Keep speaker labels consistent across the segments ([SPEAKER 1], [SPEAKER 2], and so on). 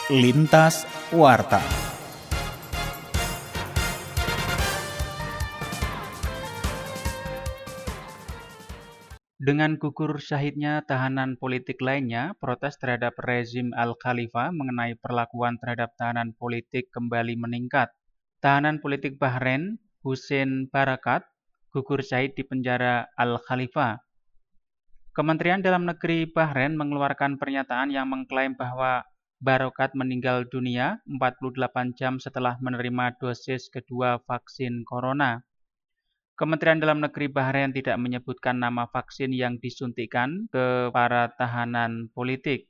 [SPEAKER 1] Lintas Warta. Dengan gugur syahidnya tahanan politik lainnya, protes terhadap rezim Al-Khalifa mengenai perlakuan terhadap tahanan politik kembali meningkat. Tahanan politik Bahrain, Hussein Barakat, gugur syahid di penjara Al-Khalifa. Kementerian Dalam Negeri Bahrain mengeluarkan pernyataan yang mengklaim bahwa Barakat meninggal dunia 48 jam setelah menerima dosis kedua vaksin corona. Kementerian Dalam Negeri Bahrain tidak menyebutkan nama vaksin yang disuntikan ke para tahanan politik.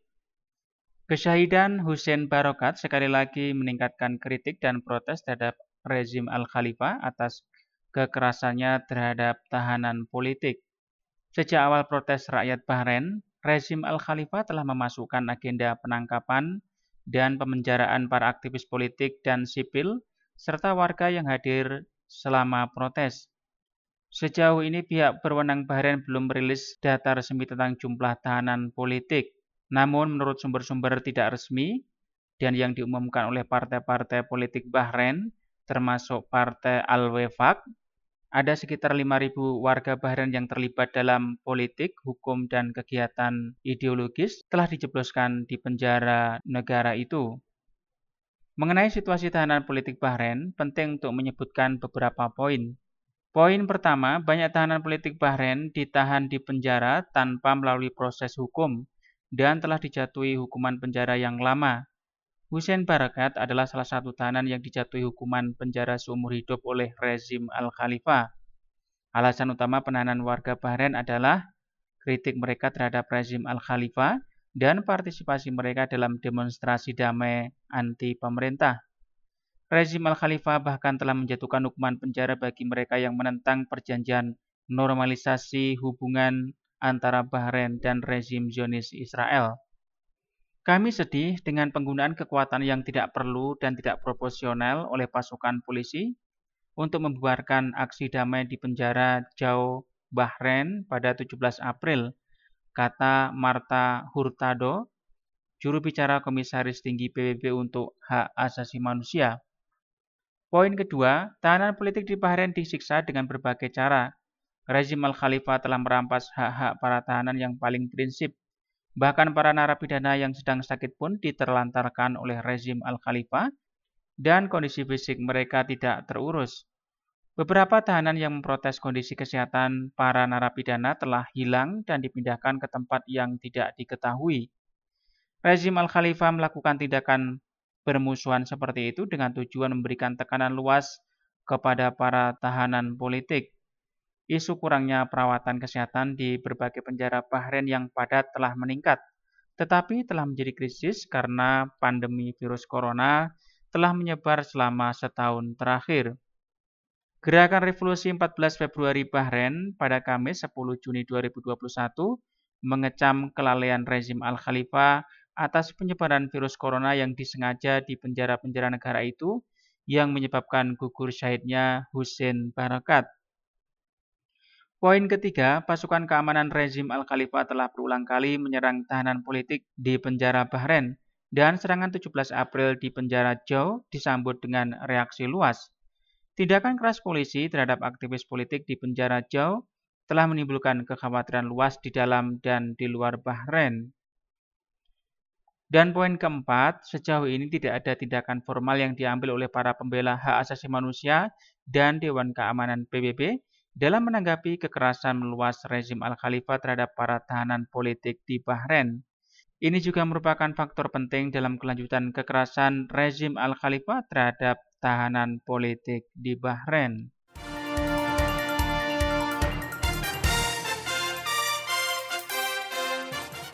[SPEAKER 1] Kesyahidan Hussein Barakat sekali lagi meningkatkan kritik dan protes terhadap rezim Al-Khalifa atas kekerasannya terhadap tahanan politik. Sejak awal protes rakyat Bahrain, rezim Al-Khalifa telah memasukkan agenda penangkapan dan pemenjaraan para aktivis politik dan sipil, serta warga yang hadir selama protes. Sejauh ini pihak berwenang Bahrain belum merilis data resmi tentang jumlah tahanan politik. Namun menurut sumber-sumber tidak resmi dan yang diumumkan oleh partai-partai politik Bahrain, termasuk Partai Al-Wefaq, ada sekitar 5.000 warga Bahrain yang terlibat dalam politik, hukum, dan kegiatan ideologis telah dijebloskan di penjara negara itu. Mengenai situasi tahanan politik Bahrain, penting untuk menyebutkan beberapa poin. Poin pertama, banyak tahanan politik Bahrain ditahan di penjara tanpa melalui proses hukum dan telah dijatuhi hukuman penjara yang lama. Hussein Barakat adalah salah satu tahanan yang dijatuhi hukuman penjara seumur hidup oleh rezim Al-Khalifa. Alasan utama penahanan warga Bahrain adalah kritik mereka terhadap rezim Al-Khalifa dan partisipasi mereka dalam demonstrasi damai anti pemerintah. Rezim Al-Khalifa bahkan telah menjatuhkan hukuman penjara bagi mereka yang menentang perjanjian normalisasi hubungan antara Bahrain dan rezim Zionis Israel. Kami sedih dengan penggunaan kekuatan yang tidak perlu dan tidak proporsional oleh pasukan polisi untuk membubarkan aksi damai di penjara Jau, Bahrain pada 17 April, kata Marta Hurtado, juru bicara Komisaris Tinggi PBB untuk Hak Asasi Manusia. Poin kedua, tahanan politik di Bahrain disiksa dengan berbagai cara. Rezim Al-Khalifa telah merampas hak-hak para tahanan yang paling prinsip. Bahkan para narapidana yang sedang sakit pun diterlantarkan oleh rezim Al-Khalifa dan kondisi fisik mereka tidak terurus. Beberapa tahanan yang memprotes kondisi kesehatan para narapidana telah hilang dan dipindahkan ke tempat yang tidak diketahui. Rezim Al-Khalifa melakukan tindakan bermusuhan seperti itu dengan tujuan memberikan tekanan luas kepada para tahanan politik. Isu kurangnya perawatan kesehatan di berbagai penjara Bahrain yang padat telah meningkat, tetapi telah menjadi krisis karena pandemi virus corona telah menyebar selama setahun terakhir. Gerakan Revolusi 14 Februari Bahrain pada Kamis 10 Juni 2021 mengecam kelalaian rezim Al-Khalifa atas penyebaran virus corona yang disengaja di penjara-penjara negara itu yang menyebabkan gugur syahidnya Hussein Barakat. Poin ketiga, pasukan keamanan rezim Al-Khalifa telah berulang kali menyerang tahanan politik di penjara Bahrain dan serangan 17 April di penjara Jau disambut dengan reaksi luas. Tindakan keras polisi terhadap aktivis politik di penjara Jau telah menimbulkan kekhawatiran luas di dalam dan di luar Bahrain. Dan poin keempat, sejauh ini tidak ada tindakan formal yang diambil oleh para pembela hak asasi manusia dan Dewan Keamanan PBB dalam menanggapi kekerasan meluas rezim Al-Khalifa terhadap para tahanan politik di Bahrain. Ini juga merupakan faktor penting dalam kelanjutan kekerasan rezim Al-Khalifa terhadap tahanan politik di Bahrain.